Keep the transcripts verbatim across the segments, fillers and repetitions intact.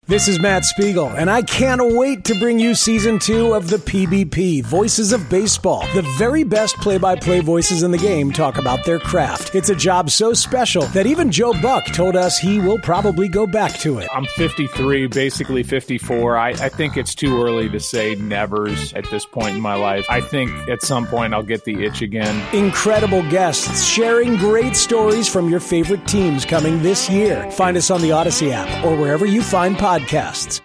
This is Matt Spiegel, and I can't wait to bring you season two of the P B P, Voices of Baseball. The very best play-by-play voices in the game talk about their craft. It's a job so special that even Joe Buck told us he will probably go back to it. I'm fifty-three, basically fifty-four. I, I think it's too early to say nevers at this point in my life. I think at some point I'll get the itch again. Incredible guests sharing great stories from your favorite teams coming this year. Find us on the Odyssey app or wherever you find podcasts. Podcasts.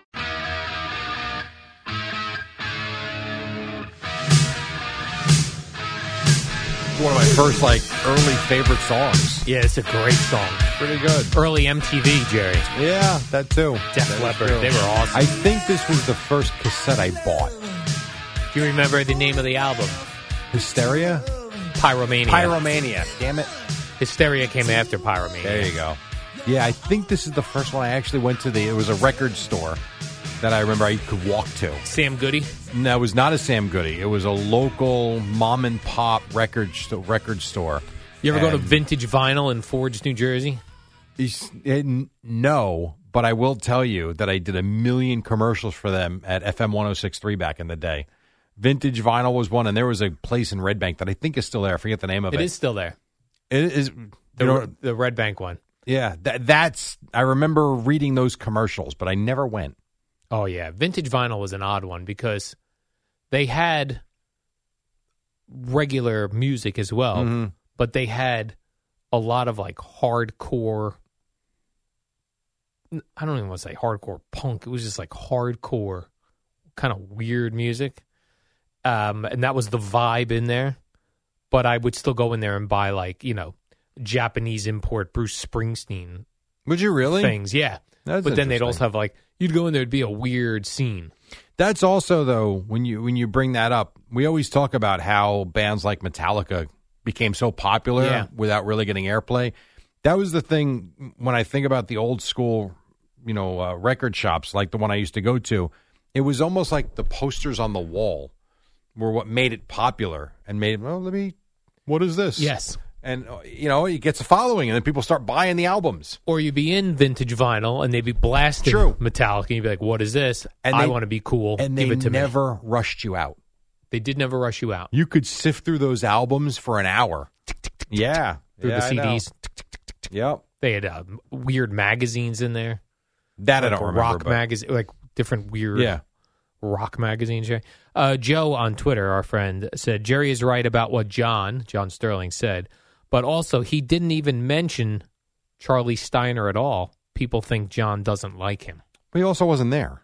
One of my first, like, early favorite songs. Yeah, it's a great song. Pretty good. Early M T V, Jerry. Yeah, that too. Def That Leppard. too. They were awesome. I think this was the first cassette I bought. Do you remember the name of the album? Hysteria? Pyromania. Pyromania. Damn it. Hysteria came after Pyromania. There you go. Yeah, I think this is the first one I actually went to. The It was a record store that I remember I could walk to. Sam Goody? No, it was not a Sam Goody. It was a local mom and pop record st- record store. You ever and go to Vintage Vinyl in Forge, New Jersey? It, no, but I will tell you that I did a million commercials for them at F M one oh six point three back in the day. Vintage Vinyl was one, and there was a place in Red Bank that I think is still there. I forget the name of it. It is still there. It is. The, you know, the Red Bank one. Yeah, that, that's. I remember reading those commercials, but I never went. Oh, yeah. Vintage Vinyl was an odd one because they had regular music as well, Mm-hmm. but they had a lot of like hardcore. I don't even want to say hardcore punk. It was just like hardcore, kind of weird music. Um, and that was the vibe in there. But I would still go in there and buy like, you know, Japanese import Bruce Springsteen. Would you really? Things, yeah. That's but then they'd interesting. also have like, you'd go in there, it'd be a weird scene. That's also, though, when you when you bring that up, we always talk about how bands like Metallica became so popular Yeah. without really getting airplay. That was the thing when I think about the old school, you know, uh, record shops like the one I used to go to. It was almost like the posters on the wall were what made it popular and made, well, let me, what is this? Yes. And, uh, you know, it gets a following, and then people start buying the albums. Or you'd be in Vintage Vinyl, and they'd be blasting True. Metallica, and you'd be like, what is this? And I they- want to be cool. And Give they it to me. never rushed you out. They did never rush you out. You could sift through those albums for an hour. Yeah. Through yeah, the I C know. Ds. Yep. They had uh, weird magazines in there. That I Like don't a remember. rock but- magazine, like different weird Yeah. rock magazines. Jerry. Uh, Joe on Twitter, our friend, said, Jerry is right about what John, John Sterling, said, but also he didn't even mention Charlie Steiner at all. People think John doesn't like him. But he also wasn't there.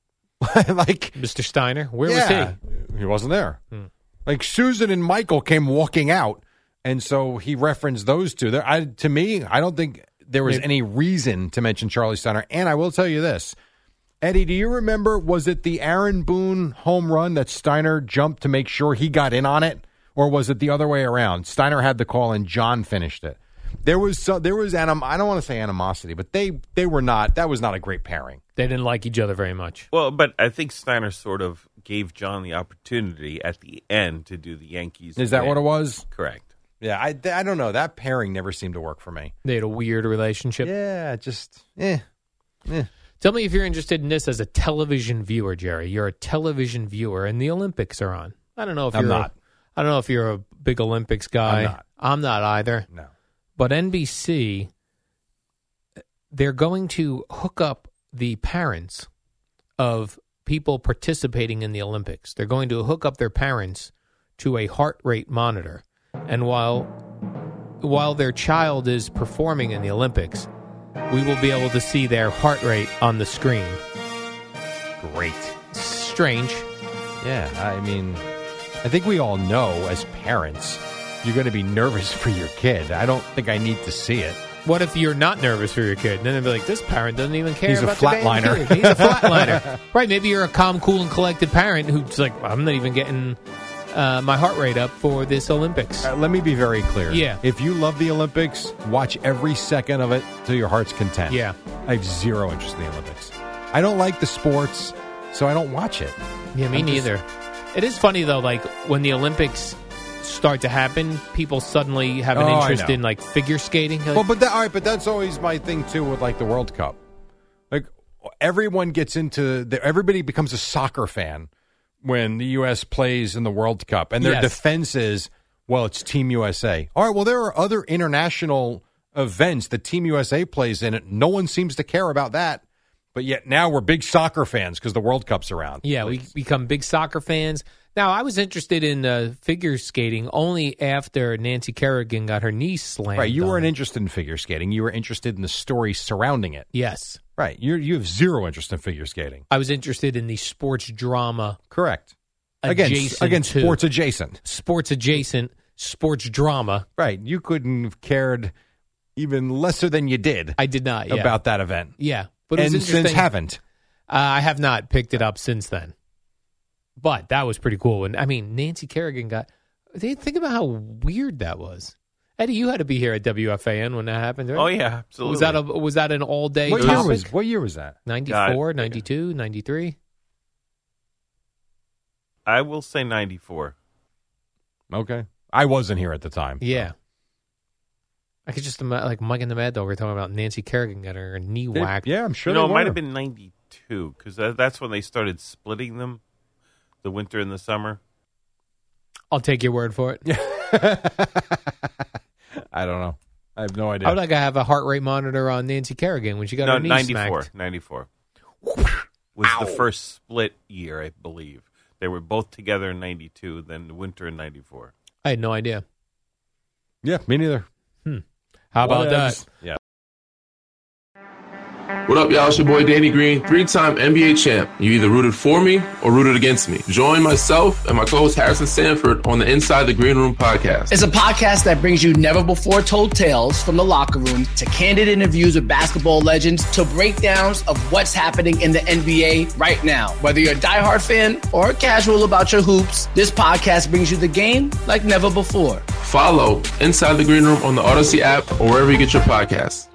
like, Mister Steiner, where yeah, was he? he wasn't there. Hmm. Like Susan and Michael came walking out, and so he referenced those two. There, I, to me, I don't think there was Maybe- any reason to mention Charlie Steiner. And I will tell you this. Eddie, do you remember, was it the Aaron Boone home run that Steiner jumped to make sure he got in on it? Or was it the other way around? Steiner had the call and John finished it. There was so, there was anim, I don't want to say animosity, but they they were not, that was not a great pairing. They didn't like each other very much. Well, but I think Steiner sort of gave John the opportunity at the end to do the Yankees. Is that win. what it was? Correct. Yeah, I, I don't know. That pairing never seemed to work for me. They had a weird relationship. Yeah, just, eh. eh. Tell me if you're interested in this as a television viewer, Jerry. You're a television viewer, and the Olympics are on. I don't know if I'm you're not. A, I don't know if you're a big Olympics guy. I'm not. I'm not either. No. But N B C, they're going to hook up the parents of people participating in the Olympics. They're going to hook up their parents to a heart rate monitor, and while while their child is performing in the Olympics, we will be able to see their heart rate on the screen. Great. Strange. Yeah, I mean, I think we all know as parents, you're going to be nervous for your kid. I don't think I need to see it. What if you're not nervous for your kid? And then they'll be like, this parent doesn't even care He's a about the damn flatliner. kid. He's a flatliner. Right, maybe you're a calm, cool, and collected parent who's like, I'm not even getting uh, my heart rate up for this Olympics. Uh, let me be very clear. Yeah. If you love the Olympics, watch every second of it to your heart's content. Yeah. I have zero interest in the Olympics. I don't like the sports, so I don't watch it. Yeah, me I'm just- neither. It is funny, though, like, when the Olympics start to happen, people suddenly have an Oh, I interest know. in, like, figure skating. Like, Well, but that, all right, but that's always my thing too with like the World Cup. Like everyone gets into the, everybody becomes a soccer fan when the U S plays in the World Cup, and their Yes. defense is, well, it's Team U S A. All right, well, there are other international events that Team U S A plays in. It. No one seems to care about that, but yet now we're big soccer fans because the World Cup's around. Yeah, we become big soccer fans. Now, I was interested in uh, figure skating only after Nancy Kerrigan got her knee slammed. Right, you on. weren't interested in figure skating. You were interested in the story surrounding it. Yes. Right, you you have zero interest in figure skating. I was interested in the sports drama. Correct. Again, Adjacent again, to- sports adjacent. Sports adjacent, sports drama. Right, you couldn't have cared even lesser than you did I did not, yeah. about that event. Yeah. But it was and interesting. since haven't. Uh, I have not picked it up since then. But that was pretty cool. And I mean, Nancy Kerrigan got. They think about how weird that was. Eddie, you had to be here at W F A N when that happened, right? Oh, yeah, absolutely. Was that a was that an all day What topic? year, was, what year was that? ninety-four, God. ninety-two, ninety-three I will say ninety-four. Okay. I wasn't here at the time. Yeah. I could just imagine, like Mike and the Mad Dog were talking about Nancy Kerrigan got her knee They- whacked. yeah, I'm sure you know, they it might were. have been ninety-two, because that's when they started splitting them, the winter and the summer. I'll take your word for it. I don't know. I have no idea. How would I have a heart rate monitor on Nancy Kerrigan when she got no, her knee ninety-four. smacked? ninety-four. Was the first split year, I believe. They were both together in ninety-two, then the winter in ninety-four. I had no idea. Yeah, me neither. How about Whatevs. that? Yeah. What up, y'all? It's your boy Danny Green, three-time N B A champ. You either rooted for me or rooted against me. Join myself and my co-host Harrison Sanford on the Inside the Green Room podcast. It's a podcast that brings you never-before-told tales from the locker room to candid interviews with basketball legends to breakdowns of what's happening in the N B A right now. Whether you're a diehard fan or casual about your hoops, this podcast brings you the game like never before. Follow Inside the Green Room on the Odyssey app or wherever you get your podcasts.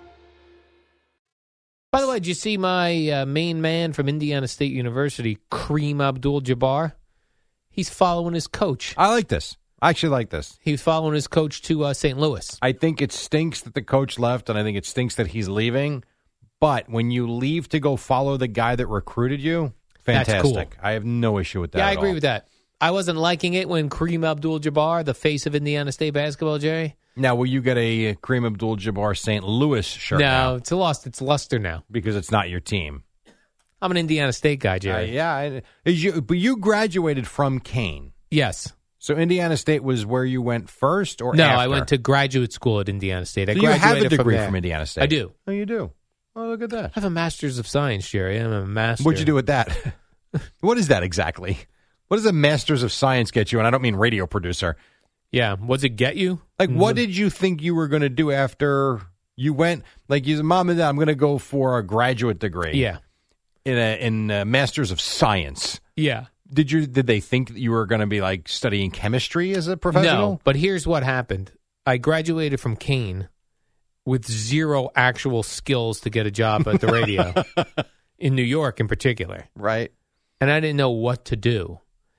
By the way, did you see my uh, main man from Indiana State University, Kareem Abdul-Jabbar? He's following his coach. I like this. I actually like this. He was following his coach to uh, Saint Louis. I think it stinks that the coach left, and I think it stinks that he's leaving. But when you leave to go follow the guy that recruited you, That's fantastic. cool. I have no issue with that. Yeah, I at agree all. with that. I wasn't liking it when Kareem Abdul-Jabbar, the face of Indiana State basketball, Jerry. Now, will you get a Kareem Abdul-Jabbar Saint Louis shirt no, now? it's lost its luster now. Because it's not your team. I'm an Indiana State guy, Uh, Jerry. yeah, I- is you, but you graduated from Kane. Yes. So Indiana State was where you went first or No, after? I went to graduate school at Indiana State. I So you have a graduated degree there. from Indiana State? I do. Oh, you do? Oh, look at that. I have a master's of science, Jerry. I'm a master. What'd you do with that? What is that exactly? What does a master's of science get you? And I don't mean radio producer. Yeah. What's it get you? Like, what did you think you were going to do after you went? Like, you said, Mom and Dad, I'm going to go for a graduate degree. Yeah. In a in a master's of science. Yeah. Did you? Did they think that you were going to be like studying chemistry as a professional? No, but here's what happened. I graduated from Kane with zero actual skills to get a job at the radio in New York in particular. Right. And I didn't know what to do.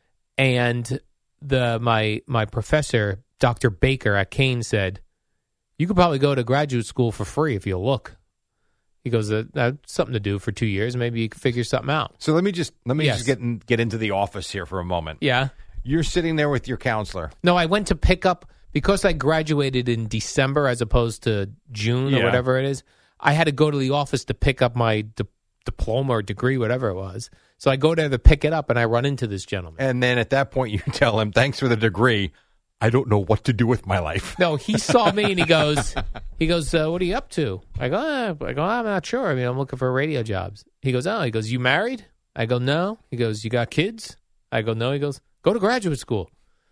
And the my my professor, Doctor Baker at Kane, said, you could probably go to graduate school for free if you look. He goes, uh, that's something to do for two years. Maybe you can figure something out. So let me just let me Yes. just get in, get into the office here for a moment. Yeah. You're sitting there with your counselor. No, I went to pick up, because I graduated in December as opposed to June or Yeah. whatever it is, I had to go to the office to pick up my di- diploma or degree, whatever it was. So I go there to pick it up, and I run into this gentleman. And then at that point, you tell him, thanks for the degree. I don't know what to do with my life. No, he saw me, and he goes, he goes, uh, what are you up to? I go, ah. I go, I'm not sure. I mean, I'm looking for radio jobs. He goes, oh, he goes, you married? I go, no. He goes, you got kids? I go, no. He goes, go to graduate school.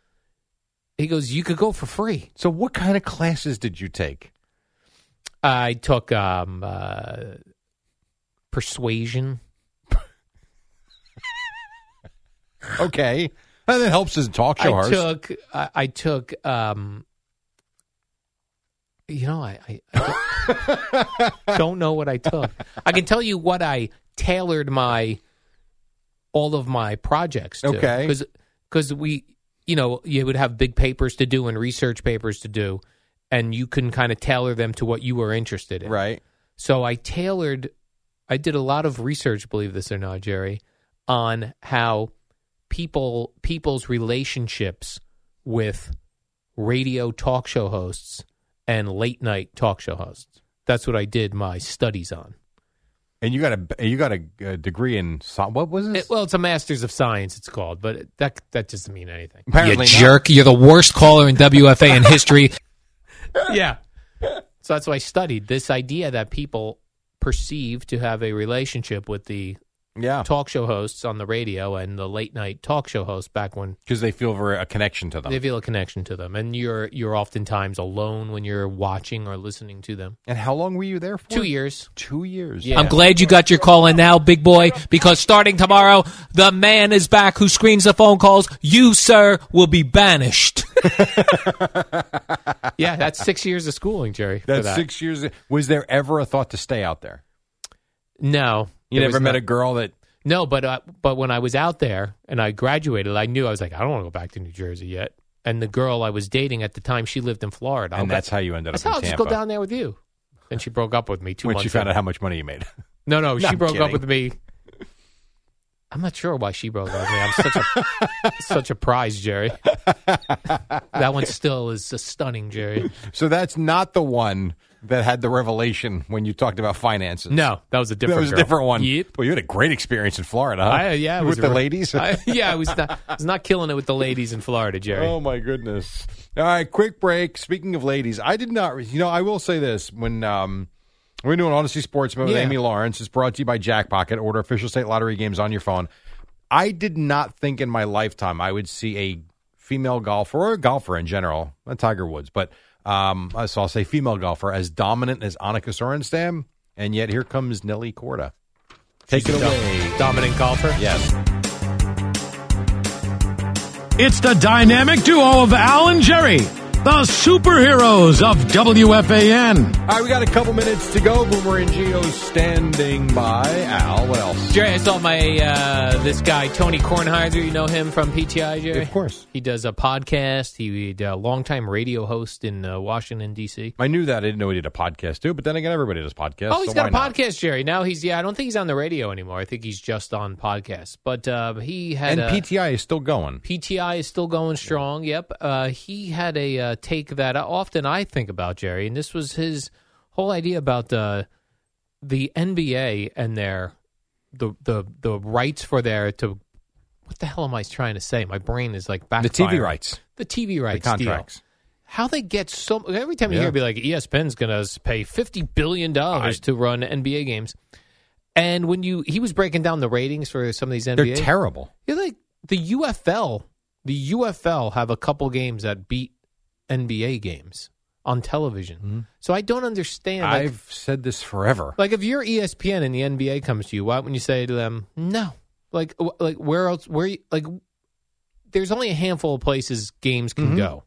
He goes, you could go for free. So what kind of classes did you take? I took um, uh, persuasion. Okay. And that helps as a talk show I host. took, I, I took, um, you know, I, I, I don't, don't know what I took. I can tell you what I tailored my, all of my projects to. Okay. Because, because we, you know, you would have big papers to do and research papers to do, and you can kind of tailor them to what you were interested in. Right. So I tailored I did a lot of research, believe this or not, Jerry, on how people people's relationships with radio talk show hosts and late night talk show hosts. That's what I did my studies on. And you got a you got a, a degree in sci- what was it? It, well, it's a master's of science. It's called, but that that doesn't mean anything. Apparently you not. jerk. You're the worst caller in W F A in history. Yeah. So that's why I studied this idea that people perceive to have a relationship with the Yeah, talk show hosts on the radio and the late night talk show hosts back when because they feel very a connection to them. they feel a connection to them. And you're you're oftentimes alone when you're watching or listening to them. And how long were you there for? Two years. Two years. Yeah. I'm glad you got your call in now, big boy, because starting tomorrow, the man is back who screens the phone calls. You, sir, will be banished. Yeah, that's six years of schooling, Jerry. for That's that. six years. Was there ever a thought to stay out there? No. You there never was met no- a girl that No, but uh, but when I was out there and I graduated, I knew I was like, I don't want to go back to New Jersey yet. And the girl I was dating at the time, she lived in Florida. and I'll that's go- how you ended That's up how in I'll just Tampa. go down there with you. Then she broke up with me two when months she found ago. out how much money you made. No, no, No, she I'm broke kidding. up with me. I'm not sure why she broke up with me. I'm such a such a prize, Jerry. That one still is uh, stunning, Jerry. So that's not the one that had the revelation when you talked about finances. No, that was a different. that was girl. a different one. Yep. Well, you had a great experience in Florida, huh? I, yeah, it with was the a- ladies. I, yeah, I was not, I was not killing it with the ladies in Florida, Jerry. Oh my goodness! All right, quick break. Speaking of ladies, I did not. You know, I will say this: when um, we're doing Odyssey Sportsman with Yeah. Amy Lawrence, it's brought to you by Jackpocket. Order official state lottery games on your phone. I did not think in my lifetime I would see a female golfer or a golfer in general, not Tiger Woods, but um, so I'll say female golfer as dominant as Annika Sorenstam, and yet here comes Nelly Korda. Take She's it a away. dom- dominant golfer. Yes. It's the dynamic duo of Al and Jerry, the superheroes of W F A N. All right, we got a couple minutes to go. Boomer and Gio standing by. Al, what else? Jerry, I saw my uh, this guy Tony Kornheiser. You know him from P T I, Jerry? Of course. He does a podcast. He's a longtime radio host in uh, Washington D C. I knew that. I didn't know he did a podcast too, but then again, everybody does podcasts. Oh, he's so got a why not? podcast, Jerry. Now he's yeah. I don't think he's on the radio anymore. I think he's just on podcasts. But uh, he had And a, P T I is still going. P T I is still going strong. Yep. Uh, he had a uh, take that often I think about, Jerry, and this was his whole idea about uh, the N B A and their the the the rights for their to what the hell am I trying to say? My brain is like backfiring. The T V rights. The T V The rights contracts. deal. How they get so every time you Yeah. hear, be like E S P N's going to pay fifty billion dollars I- to run N B A games, and when you he was breaking down the ratings for some of these N B A, They're terrible. you're like the U F L. The U F L have a couple games that beat N B A games on television. Mm-hmm. So I don't understand. Like, I've said this forever. like if you're E S P N and the N B A comes to you, why wouldn't you say to them, no? Like, wh- like where else? Where you, like? There's only a handful of places games can Mhm. go.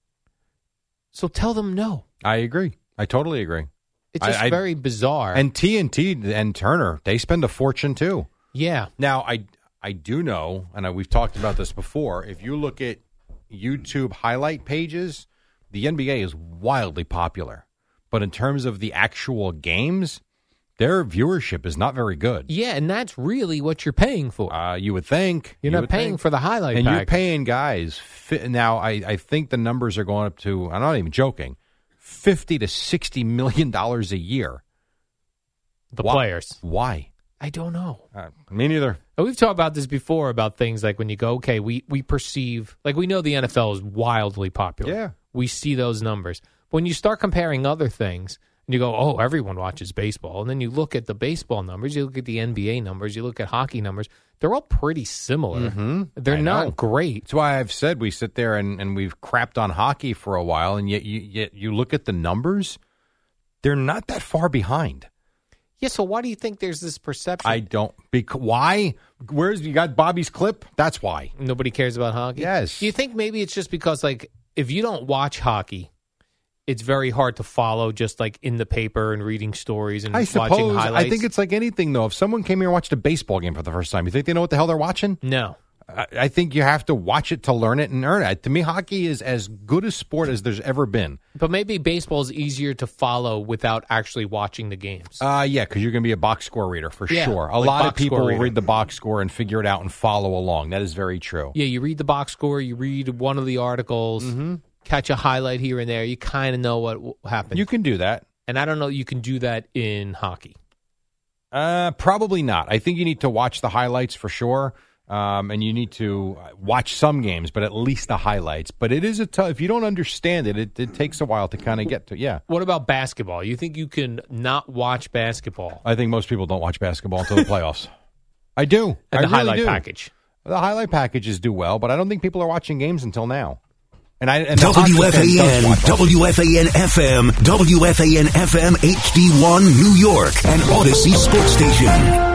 So tell them no. I agree. I totally agree. It's I- just I- very bizarre. And T N T and Turner, they spend a fortune too. yeah, Now, I I do know, and I, we've talked about this before. If you look at YouTube highlight pages, the N B A is wildly popular, but in terms of the actual games, their viewership is not very good. yeah, and that's really what you're paying for. Uh, you would think you're you not would paying think. for the highlight and pack. you're paying guys. Fi- now, I, I think the numbers are going up to. I'm not even joking. Fifty to sixty million dollars a year. the Why? players. Why? I don't know. Uh, me neither. And we've talked about this before about things like when you go, okay, we, we perceive, like we know the N F L is wildly popular. Yeah. We see those numbers. But when you start comparing other things and you go, oh, everyone watches baseball. And then you look at the baseball numbers, you look at the N B A numbers, you look at hockey numbers, they're all pretty similar. Mm-hmm. They're I not know. great. That's why I've said we sit there and, and we've crapped on hockey for a while, and yet you, yet you look at the numbers, they're not that far behind. Yeah, so why do you think there's this perception? I don't. Bec- why? Where's you got Bobby's clip? That's why. Nobody cares about hockey? Yes. Do you think maybe it's just because, like, if you don't watch hockey, it's very hard to follow just like in the paper and reading stories and I watching suppose. highlights? I think it's like anything, though. If someone came here and watched a baseball game for the first time, you think they know what the hell they're watching? No. I, I think you have to watch it to learn it and earn it. To me, hockey is as good a sport as there's ever been. But maybe baseball is easier to follow without actually watching the games. Uh, yeah, because you're going to be a box score reader for Yeah, sure. A like lot of box people score will reader. read the box score and figure it out and follow along. That is very true. Yeah, you read the box score, you read one of the articles, Mm-hmm. catch a highlight here and there. You kind of know what w- happened. You can do that. And I don't know you can do that in hockey. Uh, probably not. I think you need to watch the highlights for sure, um, and you need to watch some games, but at least the highlights. But it is a tough. If you don't understand it, it, it takes a while to kind of get to. Yeah, What about basketball? You think you can not watch basketball? I think most people don't watch basketball until the playoffs. I do. And I the really highlight do. package. The highlight packages do well, but I don't think people are watching games until now. And I and the W F hockey fan does A N, watch all- W F A N F M, W F A N F M H D one New York, and Odyssey Sports Station.